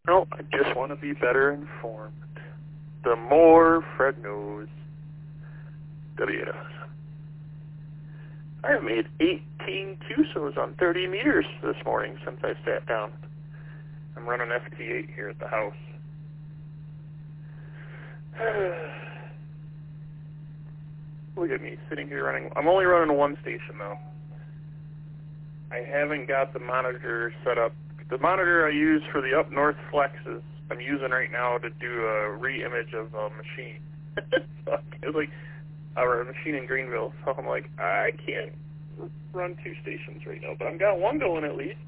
No, I just want to be better informed. The more Fred knows, the better. I have made 18 QSOs on 30 meters this morning since I sat down. I'm running FT8 here at the house. Look at me sitting here running. I'm only running one station though. I haven't got the monitor set up. The monitor I use for the up north flexes, I'm using right now to do a re-image of a machine. So it's like a machine in Greenville. So I'm like, I can't run two stations right now, but I've got one going at least.